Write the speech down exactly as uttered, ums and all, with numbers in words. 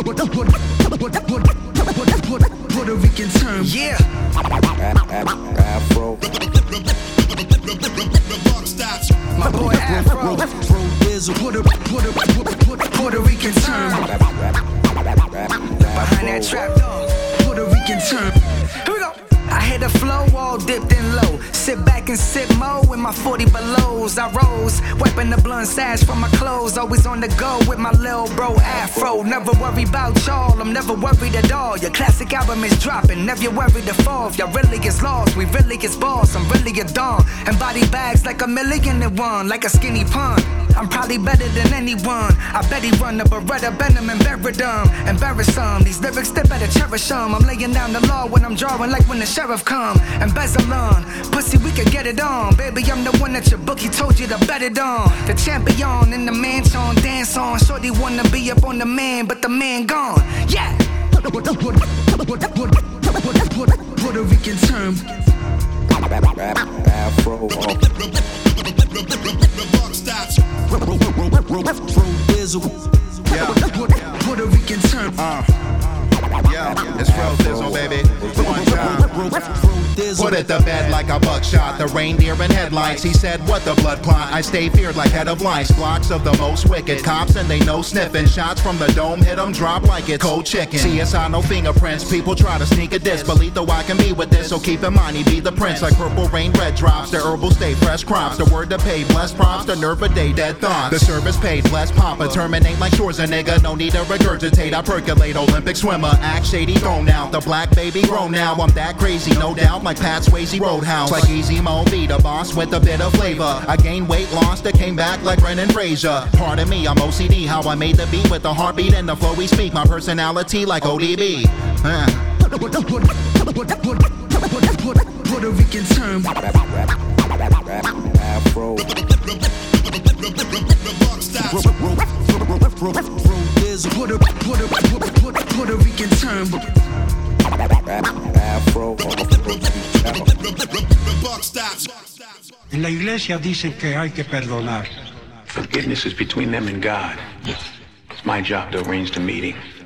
Puerto Rican term. Yeah. Afro. My boy Afro. Puerto, Puerto, Puerto, Puerto Rican term. Behind that trap dog. Puerto Rican term. Here we go. I hit the flow all dipped in low. Sit back and sip mo with my forty belows. I rose, wiping the blunt sash from my clothes. Always on the go with my lil' bro Afro. Never worry about y'all, I'm never worried at all. Your classic album is dropping, never worried to fall. If y'all really is lost, we really is boss. I'm really a don. And body bags like a million and one, like a skinny pun. I'm probably better than anyone. I bet he run the Beretta, Benham, and Veridum. Embarrass some, these lyrics, they better cherish them. I'm laying down the law when I'm drawing, like when the sheriff come. Embezzle on, pussy, we can get it on. Baby, I'm the one that your bookie told you to bet it on. The champion in the mansion, dance on. Shorty wanna be up on the man, but the man gone. Yeah! Puerto Rican term. Afro. Yeah. Puerto Rican term. Uh. Yeah, it's real thizzle, baby. One time. Put it to bed like a buckshot. The reindeer in headlights. He said, what the blood clot? I stay feared like head of lice. Blocks of the most wicked cops and they know sniffing. Shots from the dome hit them, drop like it's cold chicken. C S I, no fingerprints. People try to sneak a diss. Believe though I can be with this. So keep in mind, he be the prince. Like purple rain, red drops. The herbal stay fresh crops. The word to pay, blessed props. The nerve a day, dead thoughts. The service paid, blessed papa. Terminate like shores a nigga. No need to regurgitate. I percolate, Olympic swimmer. Act shady, thrown out. The black baby grown now. I'm that crazy, no doubt. Like Pat Swayze Roadhouse. Like Easy Mo, be the boss with a bit of flavor. I gained weight, lost it, came back like Brendan Fraser. Pardon me, I'm O C D. How I made the beat with the heartbeat and the flow we speak. My personality like O D B. Uh. Puerto Rican term. Afro. Puerto, Puerto, Puerto, Puerto Rican term. Afro. En la iglesia dicen que hay que perdonar. Forgiveness is between them and God. It's my job to arrange the meeting.